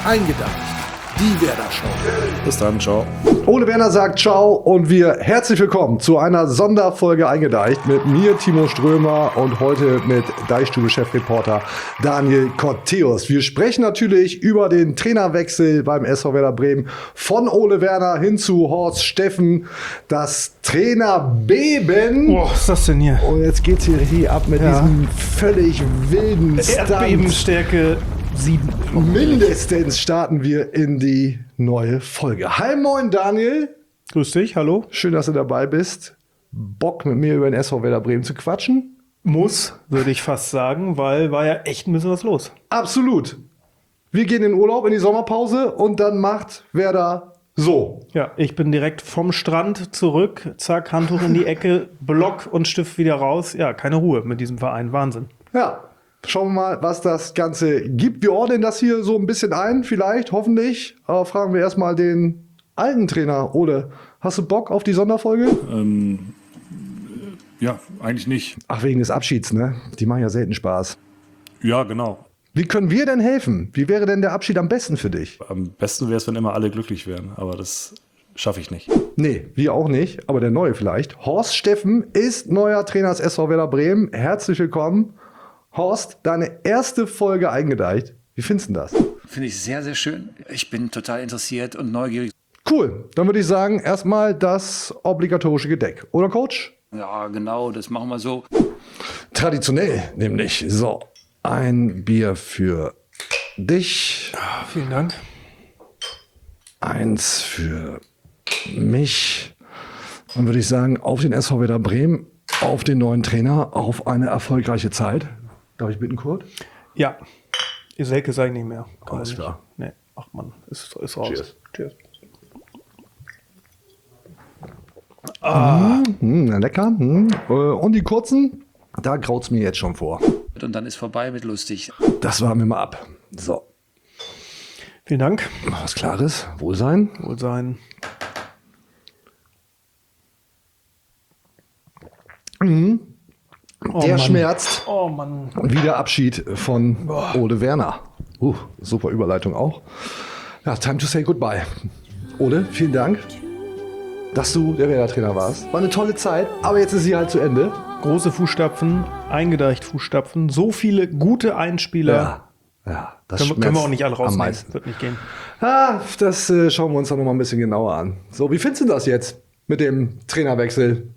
Eingedacht. Die Werder Show. Bis dann, ciao. Ole Werner sagt ciao und wir herzlich willkommen zu einer Sonderfolge Eingedeicht mit mir, Timo Strömer, und heute mit Deichstube-Chefreporter Daniel Corteus. Wir sprechen natürlich über den Trainerwechsel beim SV Werder Bremen von Ole Werner hin zu Horst Steffen. Das Trainerbeben. Boah, was ist das denn hier? Und jetzt geht's hier richtig ab mit diesem völlig wilden Stunt. Erdbebenstärke 7. Mindestens starten wir in die neue Folge. Hi, moin, Daniel. Grüß dich, hallo. Schön, dass du dabei bist. Bock, mit mir über den SV Werder Bremen zu quatschen? Muss, würde ich fast sagen, weil war ja echt ein bisschen was los. Absolut. Wir gehen in den Urlaub, in die Sommerpause und dann macht Werder so. Ja, ich bin direkt vom Strand zurück, zack, Handtuch in die Ecke, Block und Stift wieder raus. Ja, keine Ruhe mit diesem Verein, Wahnsinn. Ja, schauen wir mal, was das Ganze gibt. Wir ordnen das hier so ein bisschen ein, vielleicht, hoffentlich. Aber fragen wir erstmal den alten Trainer. Ole, hast du Bock auf die Sonderfolge? Ja, eigentlich nicht. Ach, wegen des Abschieds, ne? Die machen ja selten Spaß. Ja, genau. Wie können wir denn helfen? Wie wäre denn der Abschied am besten für dich? Am besten wäre es, wenn immer alle glücklich wären, aber das schaffe ich nicht. Nee, wir auch nicht, aber der Neue vielleicht. Horst Steffen ist neuer Trainer des SV Werder Bremen. Herzlich willkommen. Horst, deine erste Folge Eingedeicht. Wie findest du das? Finde ich sehr, sehr schön. Ich bin total interessiert und neugierig. Cool. Dann würde ich sagen, erstmal das obligatorische Gedeck. Oder, Coach? Ja, genau, das machen wir so. Traditionell nämlich. So, ein Bier für dich. Vielen Dank. Eins für mich. Dann würde ich sagen, auf den SV Werder Bremen, auf den neuen Trainer, auf eine erfolgreiche Zeit. Darf ich bitten, Kurt? Ja, ihr Selke sage ich nicht mehr. Kann Alles man nicht. klar. Nee, ach man, ist raus. Cheers. Cheers. Na, lecker. Und die kurzen, da graut's mir jetzt schon vor. Und dann ist vorbei mit lustig. Das warten wir mal ab. So, Vielen Dank. was Klares. Wohlsein. Wohl sein. Oh Der Mann. schmerzt. Oh Mann. Wieder Abschied von Ole Werner. Super Überleitung auch. Ja, time to say goodbye. Ole, vielen Dank, dass du der Werder-Trainer warst. War eine tolle Zeit, aber jetzt ist sie halt zu Ende. Große Fußstapfen, eingedeicht Fußstapfen, so viele gute Einspieler. Ja, das Können wir auch nicht alle am rausnehmen. meisten. Wird nicht gehen. Das schauen wir uns dann noch mal ein bisschen genauer an. So, wie findest du das jetzt mit dem Trainerwechsel?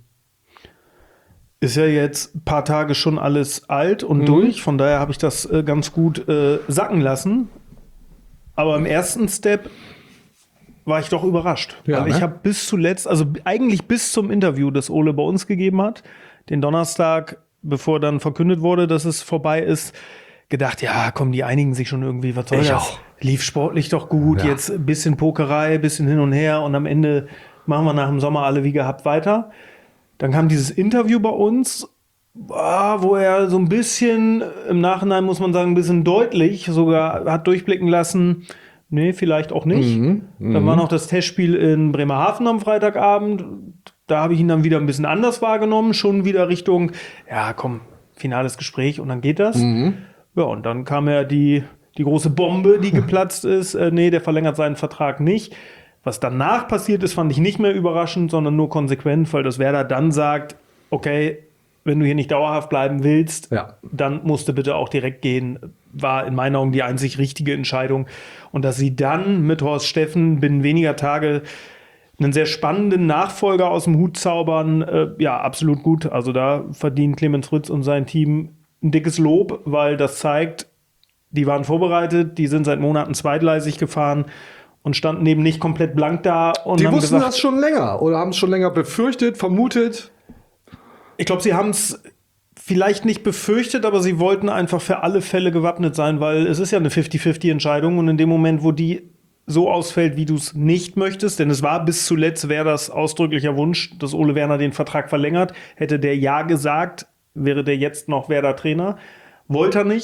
Ist ja jetzt ein paar Tage schon alles alt und durch. Von daher habe ich das ganz gut sacken lassen. Aber im ersten Step war ich doch überrascht. Ja, weil ich ne? habe bis zuletzt, also eigentlich bis zum Interview, das Ole bei uns gegeben hat, den Donnerstag, bevor dann verkündet wurde, dass es vorbei ist, gedacht, ja, komm, die einigen sich schon irgendwie, was soll Ich das? auch. Lief sportlich doch gut, Ja. jetzt ein bisschen Pokerei, ein bisschen hin und her und am Ende machen wir nach dem Sommer alle wie gehabt weiter. Dann kam dieses Interview bei uns, wo er so ein bisschen, im Nachhinein muss man sagen, ein bisschen deutlich sogar hat durchblicken lassen, nee, vielleicht auch nicht. Dann war noch das Testspiel in Bremerhaven am Freitagabend. Da habe ich ihn dann wieder ein bisschen anders wahrgenommen, schon wieder Richtung, ja komm, finales Gespräch und dann geht das. Ja, und dann kam ja die große Bombe, die geplatzt ist. Nee, der verlängert seinen Vertrag nicht. Was danach passiert ist, fand ich nicht mehr überraschend, sondern nur konsequent, weil das Werder dann sagt, okay, wenn du hier nicht dauerhaft bleiben willst, Ja. dann musst du bitte auch direkt gehen. War in meinen Augen die einzig richtige Entscheidung. Und dass sie dann mit Horst Steffen binnen weniger Tage einen sehr spannenden Nachfolger aus dem Hut zaubern, ja, absolut gut. Also da verdient Clemens Fritz und sein Team ein dickes Lob, weil das zeigt, die waren vorbereitet, die sind seit Monaten zweigleisig gefahren und standen eben nicht komplett blank da. Und Die haben wussten gesagt, das schon länger oder haben es schon länger befürchtet, vermutet. ich glaube, sie haben es vielleicht nicht befürchtet, aber sie wollten einfach für alle Fälle gewappnet sein, weil es ist ja eine 50-50-Entscheidung und in dem Moment, wo die so ausfällt, wie du es nicht möchtest, denn es war bis zuletzt Werders ausdrücklicher Wunsch, dass Ole Werner den Vertrag verlängert, hätte der Ja gesagt, wäre der jetzt noch Werder-Trainer. Wollte er nicht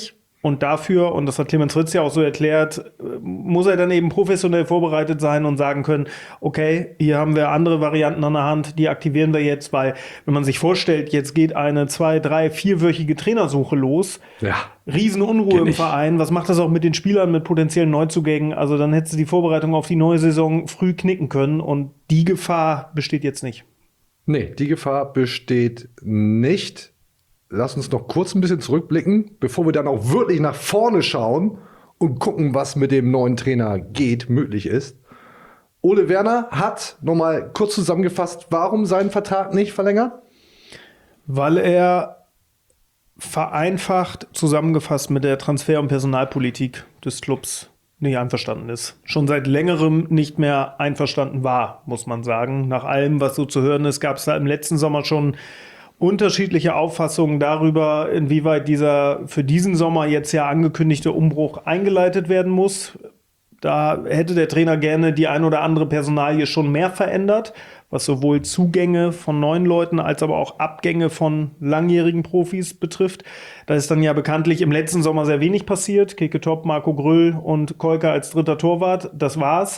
Und dafür, und das hat Clemens Fritz ja auch so erklärt, muss er dann eben professionell vorbereitet sein und sagen können, okay, hier haben wir andere Varianten an der Hand, die aktivieren wir jetzt, weil wenn man sich vorstellt, jetzt geht eine 2-, 3-, 4-wöchige Trainersuche los, Ja. Riesenunruhe im Verein, was macht das auch mit den Spielern, mit potenziellen Neuzugängen, also dann hättest du die Vorbereitung auf die neue Saison früh knicken können und die Gefahr besteht jetzt nicht. Nee, die Gefahr besteht nicht. Lass uns noch kurz ein bisschen zurückblicken, bevor wir dann auch wirklich nach vorne schauen und gucken, was mit dem neuen Trainer geht, möglich ist. Ole Werner hat, nochmal kurz zusammengefasst, warum seinen Vertrag nicht verlängert? Weil er vereinfacht zusammengefasst mit der Transfer- und Personalpolitik des Clubs nicht einverstanden ist. Schon seit längerem nicht mehr einverstanden war, muss man sagen. Nach allem, was so zu hören ist, gab es da im letzten Sommer schon unterschiedliche Auffassungen darüber, inwieweit dieser für diesen Sommer jetzt ja angekündigte Umbruch eingeleitet werden muss. Da hätte der Trainer gerne die ein oder andere Personalie schon mehr verändert, was sowohl Zugänge von neuen Leuten als aber auch Abgänge von langjährigen Profis betrifft. Da ist dann ja bekanntlich im letzten Sommer sehr wenig passiert. Keke Top, Marco Gröll und Kolka als dritter Torwart, das war's.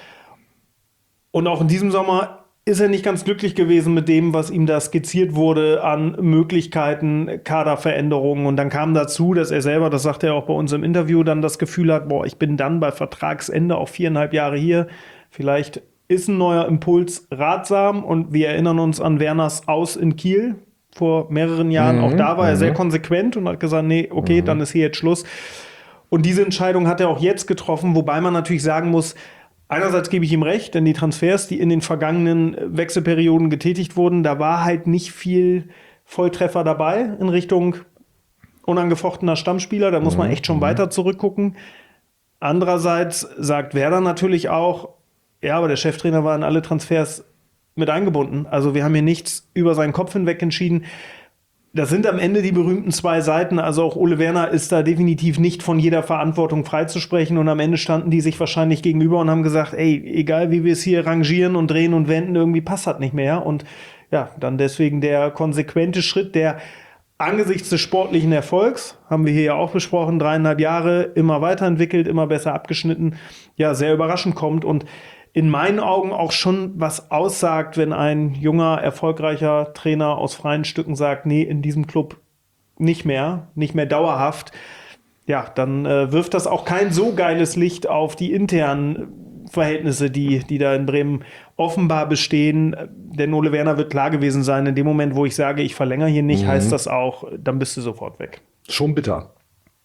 Und auch in diesem Sommer ist er nicht ganz glücklich gewesen mit dem, was ihm da skizziert wurde an Möglichkeiten, Kaderveränderungen. Und dann kam dazu, dass er selber, das sagt er auch bei uns im Interview, dann das Gefühl hat, boah, ich bin dann bei Vertragsende auch 4,5 Jahre hier. Vielleicht ist ein neuer Impuls ratsam. Und wir erinnern uns an Werners Aus in Kiel vor mehreren Jahren. Auch da war er sehr konsequent und hat gesagt, nee, okay, dann ist hier jetzt Schluss. Und diese Entscheidung hat er auch jetzt getroffen, wobei man natürlich sagen muss, einerseits gebe ich ihm recht, denn die Transfers, die in den vergangenen Wechselperioden getätigt wurden, da war halt nicht viel Volltreffer dabei in Richtung unangefochtener Stammspieler. Da muss man echt schon weiter zurückgucken. Andererseits sagt Werder natürlich auch, ja, aber der Cheftrainer war in alle Transfers mit eingebunden. Also wir haben hier nichts über seinen Kopf hinweg entschieden. Das sind am Ende die berühmten 2 Seiten. Also auch Ole Werner ist da definitiv nicht von jeder Verantwortung freizusprechen. Und am Ende standen die sich wahrscheinlich gegenüber und haben gesagt, ey, egal wie wir es hier rangieren und drehen und wenden, irgendwie passt das nicht mehr. Und ja, dann deswegen der konsequente Schritt, der angesichts des sportlichen Erfolgs, haben wir hier ja auch besprochen, 3,5 Jahre, immer weiterentwickelt, immer besser abgeschnitten, ja, sehr überraschend kommt und in meinen Augen auch schon was aussagt, wenn ein junger, erfolgreicher Trainer aus freien Stücken sagt, nee, in diesem Club nicht mehr dauerhaft. Ja, dann wirft das auch kein so geiles Licht auf die internen Verhältnisse, die da in Bremen offenbar bestehen. Denn Ole Werner wird klar gewesen sein, in dem Moment, wo ich sage, ich verlängere hier nicht, heißt das auch, dann bist du sofort weg. Schon bitter.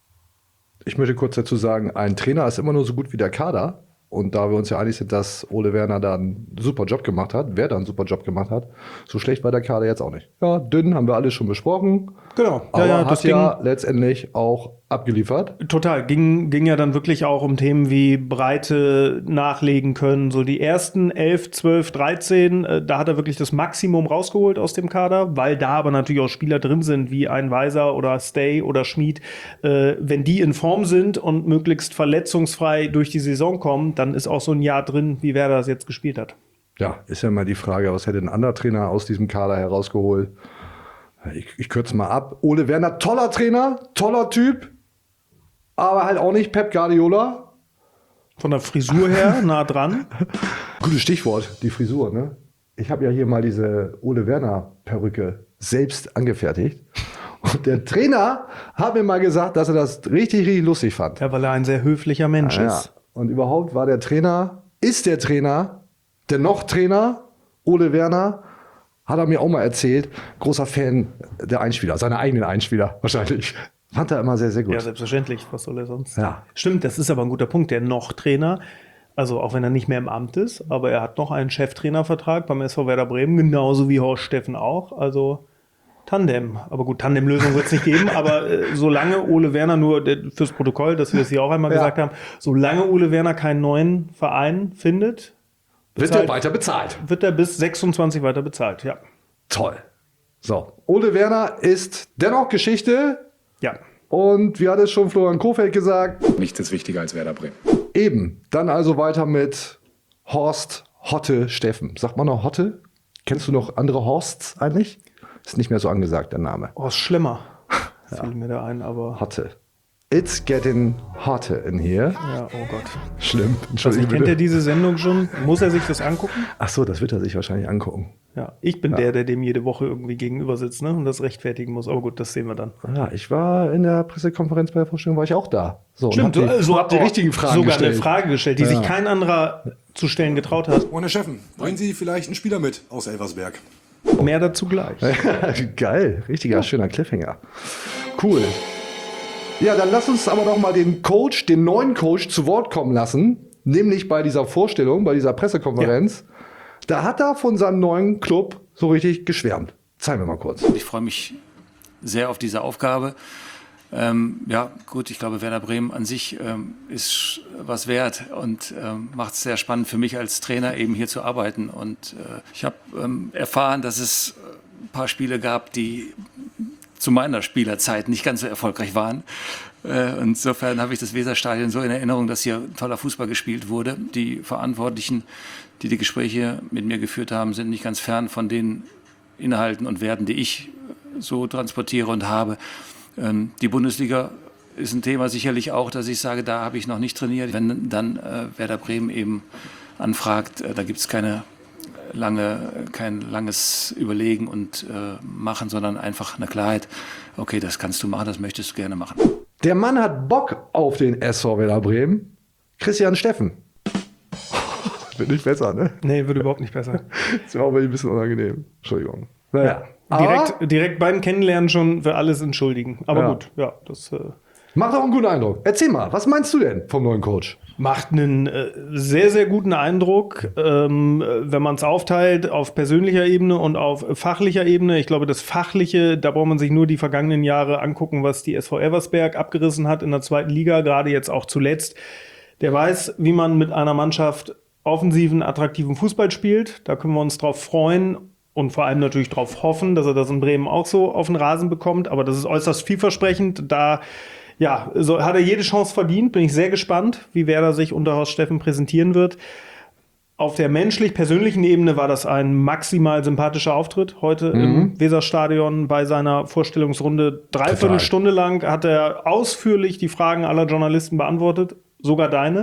Ich möchte kurz dazu sagen, ein Trainer ist immer nur so gut wie der Kader. Und da wir uns ja einig sind, dass Ole Werner da einen super Job gemacht hat, wer da einen super Job gemacht hat, so schlecht war der Kader jetzt auch nicht. Ja, dünn haben wir alles schon besprochen. Genau. Aber ja, hat das ja letztendlich auch abgeliefert. Total. Ging ja dann wirklich auch um Themen wie Breite nachlegen können. So die ersten 11, 12, 13, da hat er wirklich das Maximum rausgeholt aus dem Kader, weil da aber natürlich auch Spieler drin sind, wie ein Weiser oder Stay oder Schmid. Wenn die in Form sind und möglichst verletzungsfrei durch die Saison kommen, dann ist auch so ein Jahr drin, wie Werder das jetzt gespielt hat. Ja, ist ja mal die Frage, was hätte ein anderer Trainer aus diesem Kader herausgeholt? Ich kürze mal ab. Ole Werner, toller Trainer, toller Typ, aber halt auch nicht Pep Guardiola. Von der Frisur her nah dran. Gutes Stichwort, die Frisur, ne? Ich habe ja hier mal diese Ole Werner Perücke selbst angefertigt. Und der Trainer hat mir mal gesagt, dass er das richtig, richtig lustig fand. Ja, weil er ein sehr höflicher Mensch ist. Und überhaupt war der Trainer, der noch Trainer, Ole Werner, hat er mir auch mal erzählt, großer Fan der Einspieler, seiner eigenen Einspieler wahrscheinlich. Fand er immer sehr, sehr gut. Ja, selbstverständlich. Was soll er sonst? Ja. Stimmt, das ist aber ein guter Punkt. Der noch Trainer, also auch wenn er nicht mehr im Amt ist, aber er hat noch einen Cheftrainervertrag beim SV Werder Bremen, genauso wie Horst Steffen auch. Also Tandem. Aber gut, Tandemlösung wird es nicht geben, aber solange Ole Werner nur, fürs Protokoll, dass wir es hier auch einmal gesagt haben, solange Ole Werner keinen neuen Verein findet, wird er weiter bezahlt. Wird er bis 26 weiter bezahlt, ja. Toll. So, Ole Werner ist dennoch Geschichte. Ja. Und wie hat es schon Florian Kohfeldt gesagt? Nichts ist wichtiger als Werder Bremen. Eben. Dann also weiter mit Horst Hotte Steffen. Sagt man noch Hotte? Kennst du noch andere Horsts eigentlich? Ist nicht mehr so angesagt, der Name. Horst Schlemmer. Fiel mir da ein, aber. Hotte. It's getting hotter in here. Ja, oh Gott. Schlimm. Also, Entschuldigung. kennt er diese Sendung schon? Muss er sich das angucken? Ach so, das wird er sich wahrscheinlich angucken. Ja, ich bin der dem jede Woche irgendwie gegenüber sitzt, ne? Und das rechtfertigen muss. Aber gut, das sehen wir dann. Ja, ich war in der Pressekonferenz bei der Vorstellung, war ich auch da. So, Stimmt, habt die richtigen Fragen sogar gestellt. eine Frage gestellt, die sich kein anderer zu stellen getraut hat. Und Herr Steffen, bringen Sie vielleicht einen Spieler mit aus Elversberg? Mehr dazu gleich. Geil, richtiger schöner Cliffhanger. Cool. Ja, dann lass uns aber doch mal den neuen Coach zu Wort kommen lassen. Nämlich bei dieser Vorstellung, bei dieser Pressekonferenz. Ja. Da hat er von seinem neuen Club so richtig geschwärmt. Zeigen wir mal kurz. Ich freue mich sehr auf diese Aufgabe. Ja, gut, ich glaube, Werder Bremen an sich ist was wert und macht es sehr spannend für mich als Trainer eben hier zu arbeiten. Und ich habe erfahren, dass es ein paar Spiele gab, die zu meiner Spielerzeit nicht ganz so erfolgreich waren. Insofern habe ich das Weserstadion so in Erinnerung, dass hier toller Fußball gespielt wurde. Die Verantwortlichen, die die Gespräche mit mir geführt haben, sind nicht ganz fern von den Inhalten und Werten, die ich so transportiere und habe. Die Bundesliga ist ein Thema sicherlich auch, dass ich sage, da habe ich noch nicht trainiert. Wenn dann Werder Bremen eben anfragt, da gibt es kein langes Überlegen und Machen, sondern einfach eine Klarheit. Okay, das kannst du machen, das möchtest du gerne machen. Der Mann hat Bock auf den SV Werder Bremen. Christian Steffen. Wird nicht besser, ne? Nee, wird überhaupt nicht besser. Das war auch ein bisschen unangenehm. Entschuldigung. Naja. Direkt beim Kennenlernen schon für alles entschuldigen. Aber gut, ja, das macht auch einen guten Eindruck. Erzähl mal, was meinst du denn vom neuen Coach? macht einen sehr, sehr guten Eindruck, wenn man es aufteilt auf persönlicher Ebene und auf fachlicher Ebene. Ich glaube, das Fachliche, da braucht man sich nur die vergangenen Jahre angucken, was die SV Elversberg abgerissen hat in der zweiten Liga, gerade jetzt auch zuletzt. Der weiß, wie man mit einer Mannschaft offensiven, attraktiven Fußball spielt. Da können wir uns drauf freuen und vor allem natürlich drauf hoffen, dass er das in Bremen auch so auf den Rasen bekommt. Aber das ist äußerst vielversprechend. Da so hat er jede Chance verdient. Bin ich sehr gespannt, wie Werder sich unter Horst Steffen präsentieren wird. Auf der menschlich-persönlichen Ebene war das ein maximal sympathischer Auftritt heute im Weserstadion bei seiner Vorstellungsrunde. Dreiviertel Stunde lang hat er ausführlich die Fragen aller Journalisten beantwortet, sogar deine.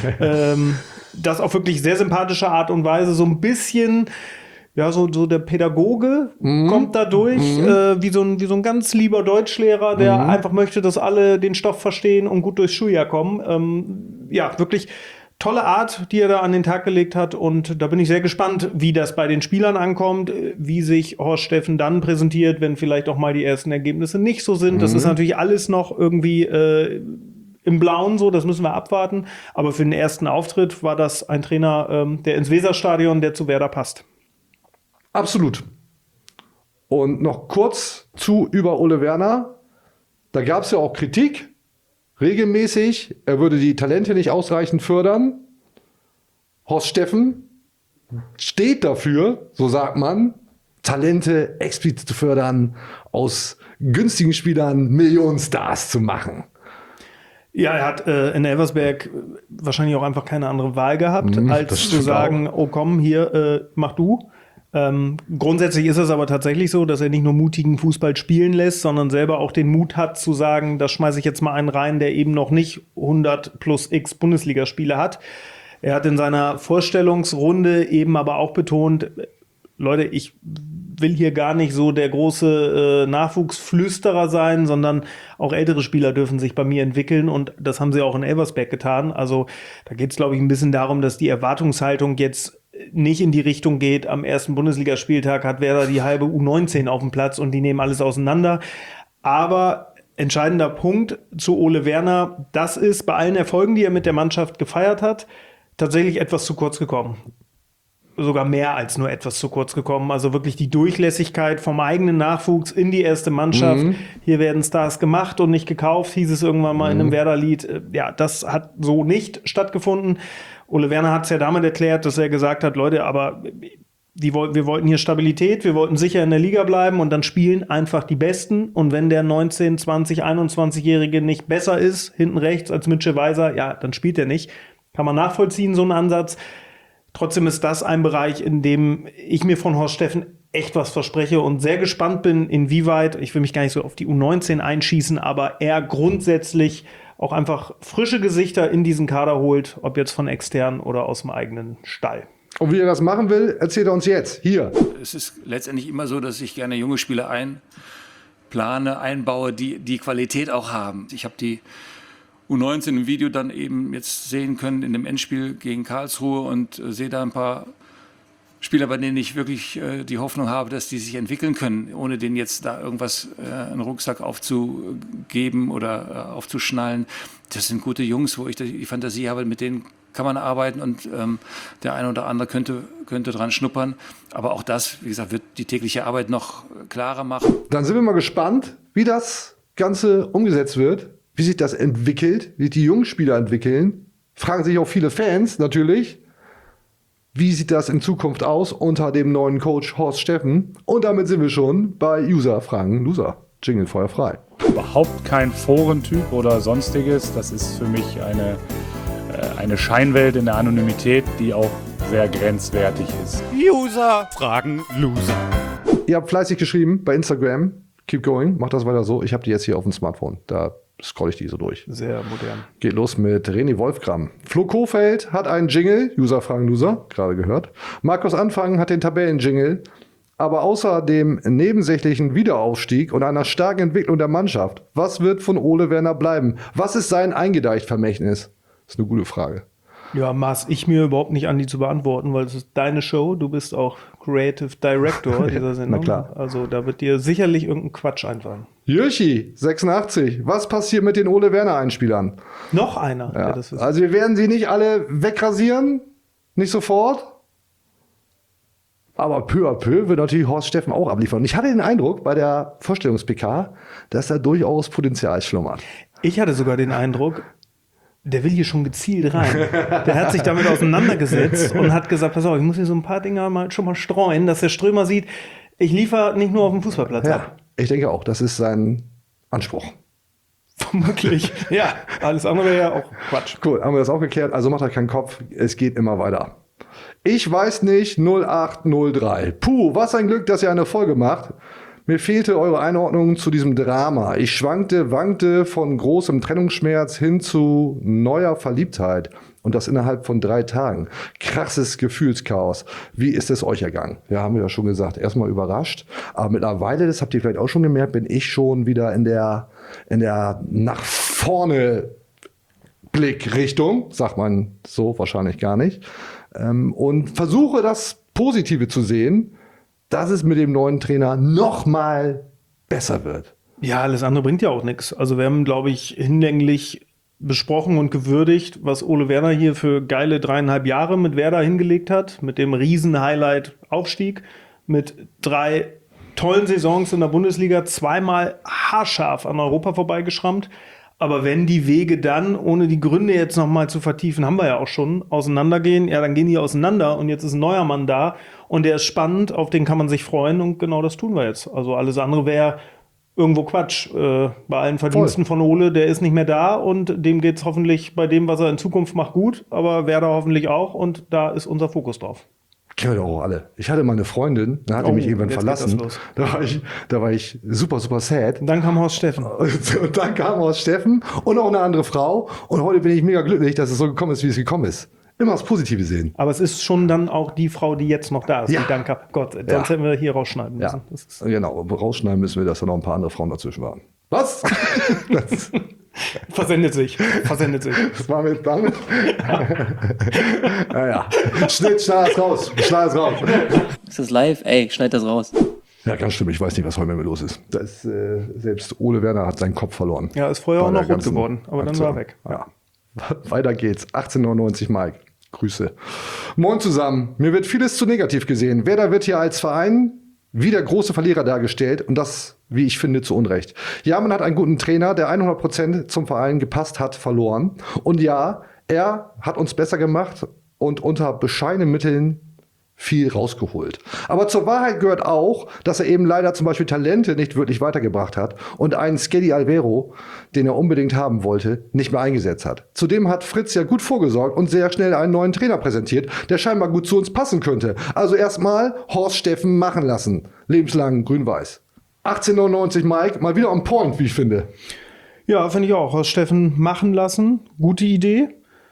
Das auf wirklich sehr sympathische Art und Weise, so ein bisschen, ja, so der Pädagoge kommt da durch, wie so ein ganz lieber Deutschlehrer, der einfach möchte, dass alle den Stoff verstehen und gut durchs Schuljahr kommen. Ja, wirklich tolle Art, die er da an den Tag gelegt hat, und da bin ich sehr gespannt, wie das bei den Spielern ankommt, wie sich Horst Steffen dann präsentiert, wenn vielleicht auch mal die ersten Ergebnisse nicht so sind. Das ist natürlich alles noch irgendwie im Blauen so, das müssen wir abwarten. Aber für den ersten Auftritt war das ein Trainer, der ins Weserstadion, der zu Werder passt. Absolut. Und noch kurz über Ole Werner. Da gab es ja auch Kritik, regelmäßig. Er würde die Talente nicht ausreichend fördern. Horst Steffen steht dafür, so sagt man, Talente explizit zu fördern, aus günstigen Spielern Millionenstars zu machen. Ja, er hat in Elversberg wahrscheinlich auch einfach keine andere Wahl gehabt, als zu sagen, oh komm, hier, mach du. Grundsätzlich ist es aber tatsächlich so, dass er nicht nur mutigen Fußball spielen lässt, sondern selber auch den Mut hat zu sagen, da schmeiße ich jetzt mal einen rein, der eben noch nicht 100 plus x Bundesligaspiele hat. Er hat in seiner Vorstellungsrunde eben aber auch betont, Leute, ich will hier gar nicht so der große Nachwuchsflüsterer sein, sondern auch ältere Spieler dürfen sich bei mir entwickeln, und das haben sie auch in Elversberg getan. Also da geht es, glaube ich, ein bisschen darum, dass die Erwartungshaltung jetzt nicht in die Richtung geht, am ersten Bundesligaspieltag hat Werder die halbe U19 auf dem Platz und die nehmen alles auseinander. Aber entscheidender Punkt zu Ole Werner, das ist bei allen Erfolgen, die er mit der Mannschaft gefeiert hat, tatsächlich etwas zu kurz gekommen. Sogar mehr als nur etwas zu kurz gekommen. Also wirklich die Durchlässigkeit vom eigenen Nachwuchs in die erste Mannschaft. Hier werden Stars gemacht und nicht gekauft, hieß es irgendwann mal in einem Werder-Lied. Ja, das hat so nicht stattgefunden. Ole Werner hat es ja damit erklärt, dass er gesagt hat, Leute, aber wir wollten hier Stabilität, wir wollten sicher in der Liga bleiben, und dann spielen einfach die Besten. Und wenn der 19-, 20-, 21-Jährige nicht besser ist, hinten rechts als Mitchell Weiser, ja, dann spielt er nicht. Kann man nachvollziehen, so einen Ansatz. Trotzdem ist das ein Bereich, in dem ich mir von Horst Steffen echt was verspreche und sehr gespannt bin, inwieweit, ich will mich gar nicht so auf die U19 einschießen, aber er grundsätzlich auch einfach frische Gesichter in diesen Kader holt, ob jetzt von extern oder aus dem eigenen Stall. Und wie er das machen will, erzählt er uns jetzt. Hier. Es ist letztendlich immer so, dass ich gerne junge Spieler einbaue, die Qualität auch haben. Ich habe die U19 im Video dann eben jetzt sehen können in dem Endspiel gegen Karlsruhe und sehe da ein paar Spieler, bei denen ich wirklich die Hoffnung habe, dass die sich entwickeln können, ohne denen jetzt da irgendwas einen Rucksack aufzugeben oder aufzuschnallen. Das sind gute Jungs, wo ich die Fantasie habe, mit denen kann man arbeiten und der eine oder andere könnte dran schnuppern. Aber auch das, wie gesagt, wird die tägliche Arbeit noch klarer machen. Dann sind wir mal gespannt, wie das Ganze umgesetzt wird, wie sich das entwickelt, wie die jungen Spieler entwickeln. Fragen sich auch viele Fans natürlich, wie sieht das in Zukunft aus unter dem neuen Coach Horst Steffen? Und damit sind wir schon bei User Fragen Loser. Jingle Feuer frei. Überhaupt kein Forentyp oder sonstiges. Das ist für mich eine Scheinwelt in der Anonymität, die auch sehr grenzwertig ist. User fragen Loser. Ihr habt fleißig geschrieben bei Instagram. Keep going, macht das weiter so. Ich habe die jetzt hier auf dem Smartphone. Da scroll ich die so durch. Sehr modern. Geht los mit René Wolfgram. Flo Kofeld hat einen Jingle, User fragen Loser, gerade gehört. Markus Anfang hat den Tabellenjingle. Aber außer dem nebensächlichen Wiederaufstieg und einer starken Entwicklung der Mannschaft, was wird von Ole Werner bleiben? Was ist sein Eingedeicht-Vermächtnis? Das ist eine gute Frage. Ja, maß ich mir überhaupt nicht an, die zu beantworten, weil es ist deine Show. Du bist auch Creative Director dieser Sendung. Na klar. Also da wird dir sicherlich irgendein Quatsch einfallen. Jürchi, 86. Was passiert mit den Ole Werner-Einspielern? Noch einer, Ja. der das ist. Also wir werden sie nicht alle wegrasieren, nicht sofort. Aber peu à peu wird natürlich Horst Steffen auch abliefern. Und ich hatte den Eindruck bei der Vorstellungs-PK, dass da durchaus Potenzial schlummert. Ich hatte sogar den Eindruck, der will hier schon gezielt rein. Der hat sich damit auseinandergesetzt und hat gesagt, pass auf, ich muss hier so ein paar Dinger schon mal streuen, dass der Strömer sieht, ich liefere nicht nur auf dem Fußballplatz Ja, ab. ich denke auch, das ist sein Anspruch. Vermutlich. Ja, alles andere wäre ja auch Quatsch. Cool, haben wir das auch geklärt. Also macht euch keinen Kopf, es geht immer weiter. Ich weiß nicht, 0803. Puh, was ein Glück, dass ihr eine Folge macht. Mir fehlte eure Einordnung zu diesem Drama. Ich wankte von großem Trennungsschmerz hin zu neuer Verliebtheit. Und das innerhalb von 3 Tagen. Krasses Gefühlschaos. Wie ist es euch ergangen? Ja, haben wir ja schon gesagt. Erstmal überrascht. Aber mittlerweile, das habt ihr vielleicht auch schon gemerkt, bin ich schon wieder in der nach vorne Blickrichtung. Sagt man so wahrscheinlich gar nicht. Und versuche das Positive zu sehen, dass es mit dem neuen Trainer noch mal besser wird. Ja, alles andere bringt ja auch nichts. Also wir haben, glaube ich, hinlänglich besprochen und gewürdigt, was Ole Werner hier für geile 3,5 Jahre mit Werder hingelegt hat, mit dem Riesen-Highlight Aufstieg, mit 3 tollen Saisons in der Bundesliga, 2-mal haarscharf an Europa vorbeigeschrammt. Aber wenn die Wege dann, ohne die Gründe jetzt noch mal zu vertiefen, haben wir ja auch schon, auseinandergehen, ja, dann gehen die auseinander und jetzt ist ein neuer Mann da und der ist spannend, auf den kann man sich freuen und genau das tun wir jetzt. Also alles andere wäre irgendwo Quatsch. Bei allen Verdiensten von Ole, der ist nicht mehr da und dem geht's hoffentlich bei dem, was er in Zukunft macht, gut, aber Werder hoffentlich auch und da ist unser Fokus drauf. Kennen wir doch auch alle. Ich hatte mal eine Freundin, da hat die mich irgendwann jetzt verlassen. geht das los. Da war ich super, super sad. Und dann kam Horst Steffen. Und dann kam Horst Steffen und auch eine andere Frau. Und heute bin ich mega glücklich, dass es so gekommen ist, wie es gekommen ist. Immer das Positive sehen. Aber es ist schon dann auch die Frau, die jetzt noch da ist. Ja. Die Danke Gott, sonst hätten wir hier rausschneiden müssen. Ja, Das ist genau. Rausschneiden müssen wir, dass da noch ein paar andere Frauen dazwischen waren. Was? versendet sich. Das war mit damit. Naja. Schnitt, schneid es raus. Ist das live? Ey, schneid das raus. Ja, ganz schlimm. Ich weiß nicht, was heute mit mir los ist. Selbst Ole Werner hat seinen Kopf verloren. Ja, ist vorher Bei auch der noch rot ganzen geworden, aber dann war er weg. Ja. Weiter geht's. 1899 Mike. Grüße. Moin zusammen. Mir wird vieles zu negativ gesehen. Werder wird hier als Verein wie der große Verlierer dargestellt und das, wie ich finde, zu Unrecht. Ja, man hat einen guten Trainer, der 100% zum Verein gepasst hat, verloren. Und ja, er hat uns besser gemacht und unter bescheidenen Mitteln viel rausgeholt. Aber zur Wahrheit gehört auch, dass er eben leider zum Beispiel Talente nicht wirklich weitergebracht hat und einen Skelly Alvero, den er unbedingt haben wollte, nicht mehr eingesetzt hat. Zudem hat Fritz ja gut vorgesorgt und sehr schnell einen neuen Trainer präsentiert, der scheinbar gut zu uns passen könnte. Also erstmal Horst Steffen machen lassen. Lebenslang grün-weiß. 1899 Mike, mal wieder on point, wie ich finde. Ja, finde ich auch. Horst Steffen machen lassen. Gute Idee.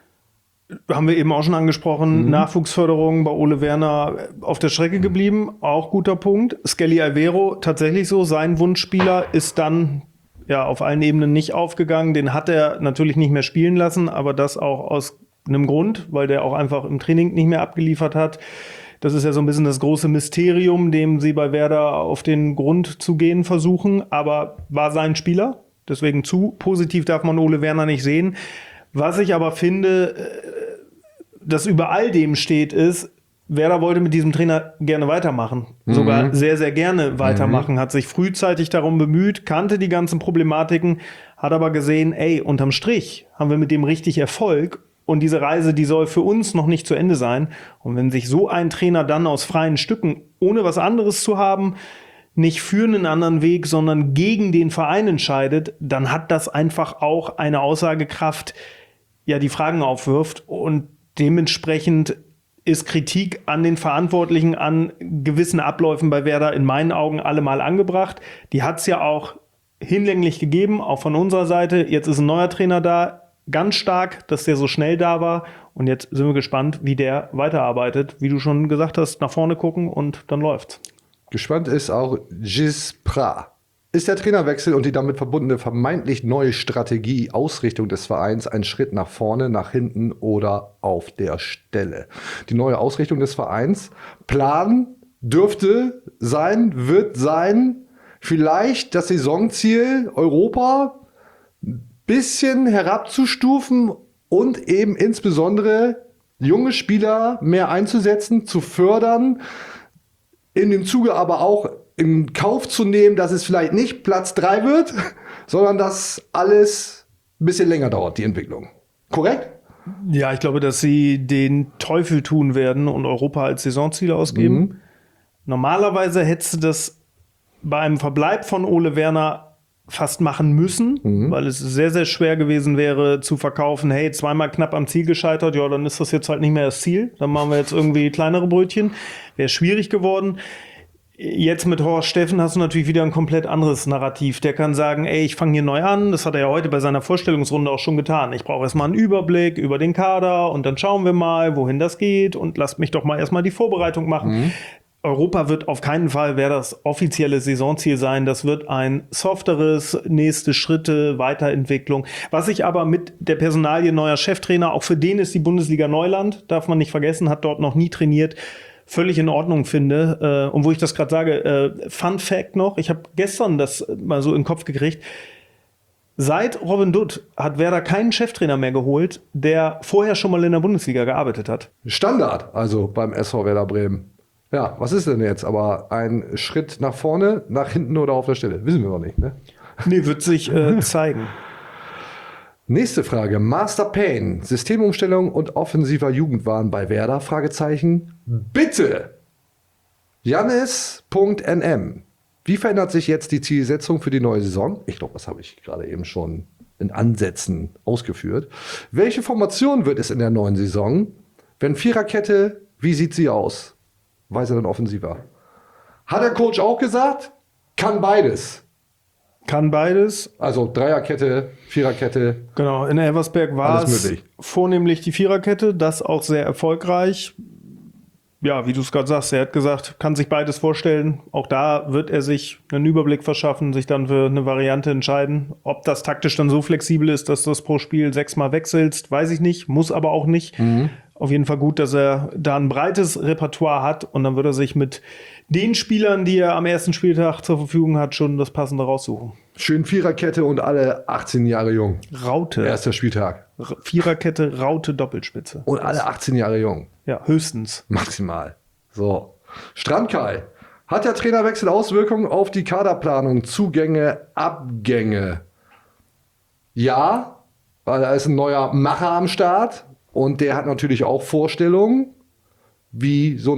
Haben wir eben auch schon angesprochen. Nachwuchsförderung bei Ole Werner auf der Strecke geblieben. Auch guter Punkt. Skelly Alvero, tatsächlich so. Sein Wunschspieler ist dann ja auf allen Ebenen nicht aufgegangen. Den hat er natürlich nicht mehr spielen lassen, aber das auch aus einem Grund, weil der auch einfach im Training nicht mehr abgeliefert hat. Das ist ja so ein bisschen das große Mysterium, dem sie bei Werder auf den Grund zu gehen versuchen. Aber war sein Spieler. Deswegen zu positiv darf man Ole Werner nicht sehen. Was ich aber finde, das über all dem steht, ist, Werder wollte mit diesem Trainer gerne weitermachen. Sogar sehr, sehr gerne weitermachen. Hat sich frühzeitig darum bemüht, kannte die ganzen Problematiken, hat aber gesehen, ey, unterm Strich haben wir mit dem richtig Erfolg. Und diese Reise, die soll für uns noch nicht zu Ende sein. Und wenn sich so ein Trainer dann aus freien Stücken, ohne was anderes zu haben, nicht für einen anderen Weg, sondern gegen den Verein entscheidet, dann hat das einfach auch eine Aussagekraft, ja, die Fragen aufwirft. Und dementsprechend ist Kritik an den Verantwortlichen, an gewissen Abläufen bei Werder in meinen Augen allemal angebracht. Die hat es ja auch hinlänglich gegeben, auch von unserer Seite. Jetzt ist ein neuer Trainer da. Ganz stark, dass der so schnell da war. Und jetzt sind wir gespannt, wie der weiterarbeitet. Wie du schon gesagt hast, nach vorne gucken und dann läuft's. Gespannt ist auch Gis Pra. Ist der Trainerwechsel und die damit verbundene vermeintlich neue Strategie, Ausrichtung des Vereins ein Schritt nach vorne, nach hinten oder auf der Stelle? Die neue Ausrichtung des Vereins, Plan dürfte sein, wird sein, vielleicht das Saisonziel Europa ein bisschen herabzustufen und eben insbesondere junge Spieler mehr einzusetzen, zu fördern, in dem Zuge aber auch in Kauf zu nehmen, dass es vielleicht nicht Platz 3 wird, sondern dass alles ein bisschen länger dauert, die Entwicklung. Korrekt? Ja, ich glaube, dass sie den Teufel tun werden und Europa als Saisonziel ausgeben. Normalerweise hättest du das bei einem Verbleib von Ole Werner fast machen müssen, weil es sehr, sehr schwer gewesen wäre zu verkaufen, hey, zweimal knapp am Ziel gescheitert, ja, dann ist das jetzt halt nicht mehr das Ziel, dann machen wir jetzt irgendwie kleinere Brötchen. Wäre schwierig geworden. Jetzt mit Horst Steffen hast du natürlich wieder ein komplett anderes Narrativ. Der kann sagen, ey, ich fange hier neu an. Das hat er ja heute bei seiner Vorstellungsrunde auch schon getan. Ich brauche erstmal einen Überblick über den Kader und dann schauen wir mal, wohin das geht und lasst mich doch mal erstmal die Vorbereitung machen. Europa wird auf keinen Fall, wäre das offizielle Saisonziel sein. Das wird ein softeres, nächste Schritte, Weiterentwicklung. Was ich aber mit der Personalie neuer Cheftrainer, auch für den ist die Bundesliga Neuland, darf man nicht vergessen, hat dort noch nie trainiert, völlig in Ordnung finde. Und wo ich das gerade sage, Fun Fact noch, ich habe gestern das mal so in den Kopf gekriegt, seit Robin Dutt hat Werder keinen Cheftrainer mehr geholt, der vorher schon mal in der Bundesliga gearbeitet hat. Standard, also beim SV Werder Bremen. Ja, was ist denn jetzt? Aber ein Schritt nach vorne, nach hinten oder auf der Stelle? Wissen wir noch nicht, ne? Nee, wird sich zeigen. Nächste Frage. Master Payne. Systemumstellung und offensiver Jugendwahn bei Werder? Fragezeichen. Bitte! Jannis.nm. Wie verändert sich jetzt die Zielsetzung für die neue Saison? Ich glaube, das habe ich gerade eben schon in Ansätzen ausgeführt. Welche Formation wird es in der neuen Saison? Wenn Viererkette, wie sieht sie aus? Weiß er dann offensiver? Hat der Coach auch gesagt? Kann beides. Kann beides. Also Dreierkette, Viererkette. Genau, in Elversberg war Alles es möglich. vornehmlich die Viererkette, das auch sehr erfolgreich. Ja, wie du es gerade sagst, er hat gesagt, kann sich beides vorstellen. Auch da wird er sich einen Überblick verschaffen, sich dann für eine Variante entscheiden. Ob das taktisch dann so flexibel ist, dass du das pro Spiel 6-mal wechselst, weiß ich nicht, muss aber auch nicht. Auf jeden Fall gut, dass er da ein breites Repertoire hat und dann wird er sich mit den Spielern, die er am ersten Spieltag zur Verfügung hat, schon das Passende raussuchen. Schön Viererkette und alle 18 Jahre jung. Raute. Erster Spieltag. Viererkette, Raute, Doppelspitze. Und alle 18 Jahre jung. Ja, höchstens. Maximal. So. Strandkai. Hat der Trainerwechsel Auswirkungen auf die Kaderplanung, Zugänge, Abgänge? Ja, weil da ist ein neuer Macher am Start und der hat natürlich auch Vorstellungen, wie so eine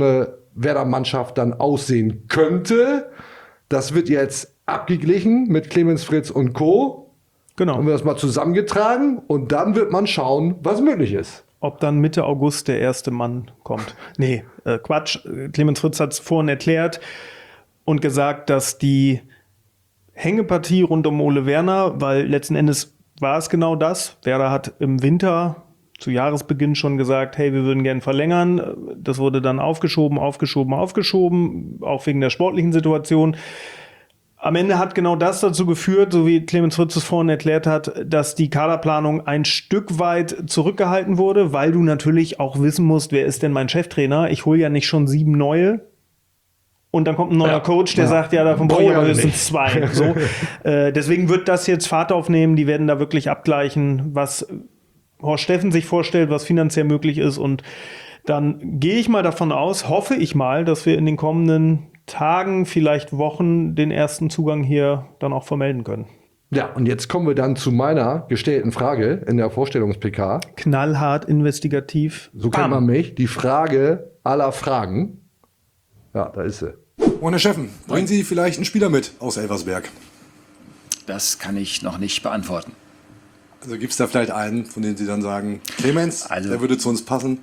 Werder-Mannschaft dann aussehen könnte. Das wird jetzt abgeglichen mit Clemens Fritz und Co. Genau. Haben wir das mal zusammengetragen und dann wird man schauen, was möglich ist. Ob dann Mitte August der erste Mann kommt. Nee, Quatsch. Clemens Fritz hat es vorhin erklärt und gesagt, dass die Hängepartie rund um Ole Werner, weil letzten Endes war es genau das. Werder hat im Winter zu Jahresbeginn schon gesagt, hey, wir würden gerne verlängern. Das wurde dann aufgeschoben, auch wegen der sportlichen Situation. Am Ende hat genau das dazu geführt, so wie Clemens Fritz es vorhin erklärt hat, dass die Kaderplanung ein Stück weit zurückgehalten wurde, weil du natürlich auch wissen musst, wer ist denn mein Cheftrainer? Ich hole ja nicht schon 7 neue. Und dann kommt ein neuer Coach, der sagt, ja, davon brauche ich aber höchstens 2. So. Deswegen wird das jetzt Fahrt aufnehmen. Die werden da wirklich abgleichen, was Horst Steffen sich vorstellt, was finanziell möglich ist. Und dann gehe ich mal davon aus, hoffe ich mal, dass wir in den kommenden Tagen, vielleicht Wochen, den ersten Zugang hier dann auch vermelden können. Ja, und jetzt kommen wir dann zu meiner gestellten Frage in der Vorstellungs-PK. Knallhart, investigativ. So kennt man mich. Die Frage aller Fragen. Ja, da ist sie. Und Herr Steffen, bringen Sie vielleicht einen Spieler mit aus Elversberg? Das kann ich noch nicht beantworten. Also gibt es da vielleicht einen, von dem Sie dann sagen, Clemens, Also, der würde zu uns passen?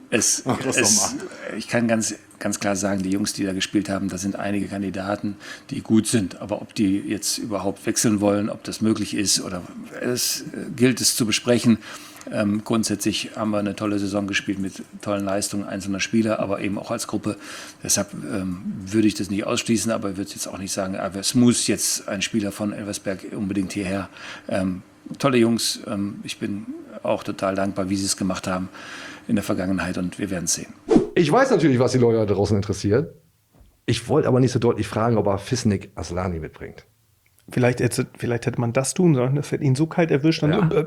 Ich kann ganz klar sagen, die Jungs, die da gespielt haben, da sind einige Kandidaten, die gut sind. Aber ob die jetzt überhaupt wechseln wollen, ob das möglich ist, oder es gilt es zu besprechen. Grundsätzlich haben wir eine tolle Saison gespielt mit tollen Leistungen einzelner Spieler, aber eben auch als Gruppe. Deshalb würde ich das nicht ausschließen, aber ich würde jetzt auch nicht sagen, es muss jetzt ein Spieler von Elversberg unbedingt hierher. Tolle Jungs, ich bin auch total dankbar, wie sie es gemacht haben in der Vergangenheit und wir werden es sehen. Ich weiß natürlich, was die Leute da draußen interessiert. Ich wollte aber nicht so deutlich fragen, ob er Fisnik Aslani mitbringt. Vielleicht hätte man das tun sollen. Das hätte ihn so kalt erwischt.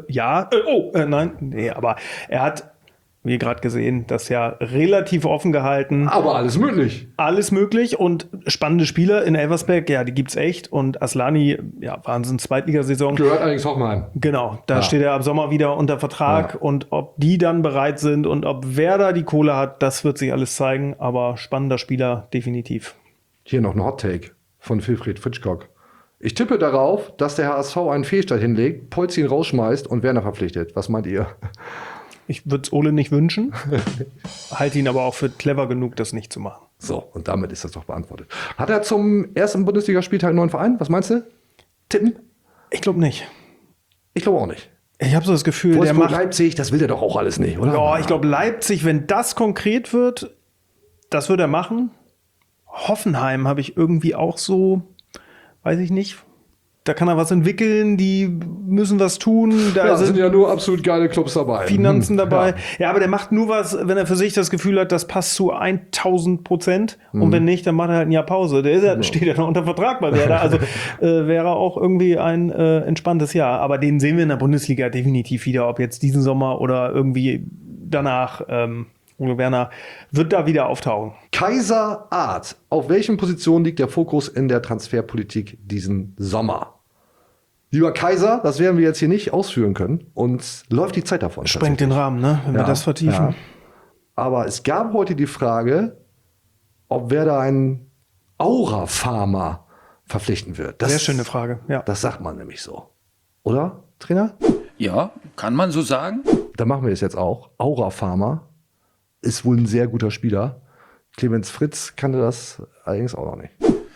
Nein. Nee, aber er hat, wie gerade gesehen, das ja relativ offen gehalten. Aber alles möglich. Alles möglich und spannende Spieler in Elversberg, ja, die gibt's echt. Und Aslani, ja, Wahnsinn, Zweitligasaison. Gehört allerdings Hoffenheim. Genau, da steht er ab Sommer wieder unter Vertrag. Ja. Und ob die dann bereit sind und ob Werder die Kohle hat, das wird sich alles zeigen. Aber spannender Spieler, definitiv. Hier noch ein Hot-Take von Wilfried Fitchcock. Ich tippe darauf, dass der HSV einen Fehlstart hinlegt, Polzin rausschmeißt und Werner verpflichtet. Was meint ihr? Ich würde es Ole nicht wünschen, halte ihn aber auch für clever genug, das nicht zu machen. So, und damit ist das doch beantwortet. Hat er zum ersten Bundesligaspieltag einen neuen Verein? Was meinst du? Tippen? Ich glaube nicht. Ich glaube auch nicht. Ich habe so das Gefühl, Wolfsburg, der macht... Leipzig, das will der doch auch alles nicht, oder? Ja, ich glaube, Leipzig, wenn das konkret wird, das wird er machen. Hoffenheim habe ich irgendwie auch so, weiß ich nicht. Da kann er was entwickeln, die müssen was tun. Da sind ja nur absolut geile Clubs dabei. Finanzen dabei. Ja, aber der macht nur was, wenn er für sich das Gefühl hat, das passt zu 1000%. Und wenn nicht, dann macht er halt ein Jahr Pause. Steht ja noch unter Vertrag bei Werder. Also wäre auch irgendwie ein entspanntes Jahr. Aber den sehen wir in der Bundesliga definitiv wieder. Ob jetzt diesen Sommer oder irgendwie danach. Ole Werner wird da wieder auftauchen. Kaiser Art. Auf welchen Positionen liegt der Fokus in der Transferpolitik diesen Sommer? Lieber Kaiser, das werden wir jetzt hier nicht ausführen können. Uns läuft die Zeit davon. Sprengt den Rahmen, ne? Wenn wir das vertiefen. Ja. Aber es gab heute die Frage, ob Werder einen Aura-Farmer verpflichten wird. Sehr schöne Frage, ja. Das sagt man nämlich so. Oder, Trainer? Ja, kann man so sagen. Dann machen wir es jetzt auch. Aura-Farmer ist wohl ein sehr guter Spieler. Clemens Fritz kannte das allerdings auch noch nicht.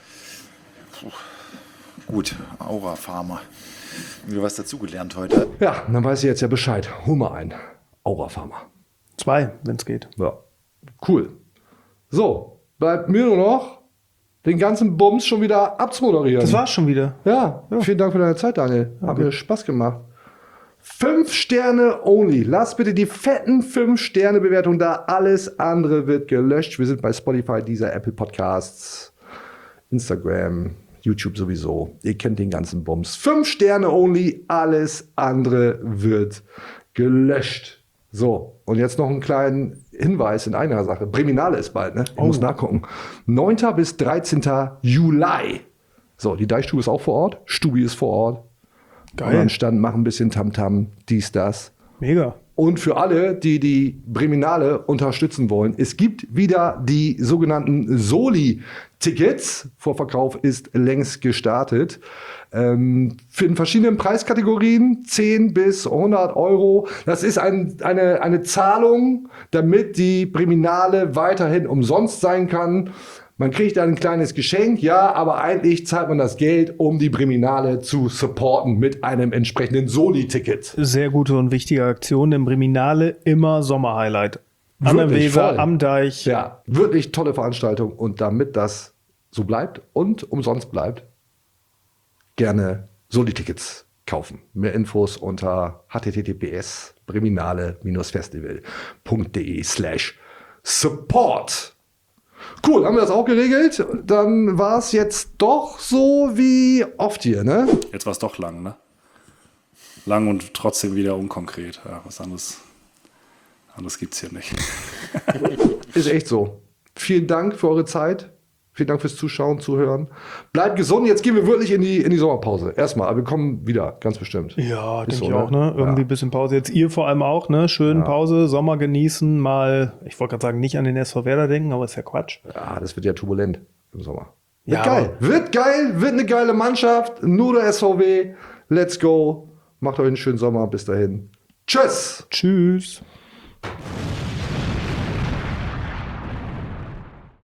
Gut, Aura Farmer. Wieder was dazugelernt heute. Ja, dann weiß ich jetzt ja Bescheid. Hol mal einen. Aura Farmer. 2, wenn es geht. Ja, cool. So, bleibt mir nur noch, den ganzen Bums schon wieder abzumoderieren. Das war's schon wieder. Ja, vielen Dank für deine Zeit, Daniel. Hat mir Spaß gemacht. 5 Sterne only. Lass bitte die fetten 5-Sterne-Bewertung da. Alles andere wird gelöscht. Wir sind bei Spotify, dieser Apple Podcasts, Instagram, YouTube sowieso. Ihr kennt den ganzen Bums. 5 Sterne only. Alles andere wird gelöscht. So, und jetzt noch einen kleinen Hinweis in einer Sache. Breminale ist bald, ne? Ich muss nachgucken. 9. bis 13. Juli. So, die Deichstube ist auch vor Ort. Stubi ist vor Ort. Geil. Und Stand, mach ein bisschen Tamtam, dies, das. Mega. Und für alle, die die Breminale unterstützen wollen, es gibt wieder die sogenannten Soli-Tickets. Vorverkauf ist längst gestartet. Für in verschiedenen Preiskategorien, 10 bis 100 Euro. Das ist eine Zahlung, damit die Breminale weiterhin umsonst sein kann. Man kriegt dann ein kleines Geschenk, ja, aber eigentlich zahlt man das Geld, um die Breminale zu supporten mit einem entsprechenden Soli-Ticket. Sehr gute und wichtige Aktion, denn Breminale immer Sommerhighlight. An der Wirklich Weser, voll. am Deich. Ja, wirklich tolle Veranstaltung. Und damit das so bleibt und umsonst bleibt, gerne Soli-Tickets kaufen. Mehr Infos unter https://breminale-festival.de/support. Cool, haben wir das auch geregelt? Dann war es jetzt doch so wie oft hier, ne? Jetzt war es doch lang, ne? Lang und trotzdem wieder unkonkret. Ja, was anderes gibt's hier nicht. Ist echt so. Vielen Dank für eure Zeit. Vielen Dank fürs Zuschauen, Zuhören. Bleibt gesund. Jetzt gehen wir wirklich in die Sommerpause. Erstmal, aber wir kommen wieder, ganz bestimmt. Ja, Ist denke so, ich auch, ne? Irgendwie ein bisschen Pause. Jetzt ihr vor allem auch, ne? Schön Pause, Sommer genießen, mal, ich wollte gerade sagen, nicht an den SV Werder denken, aber ist ja Quatsch. Ja, das wird ja turbulent im Sommer. Ja, Wird geil, wird eine geile Mannschaft. Nur der SVW. Let's go. Macht euch einen schönen Sommer. Bis dahin. Tschüss. Tschüss.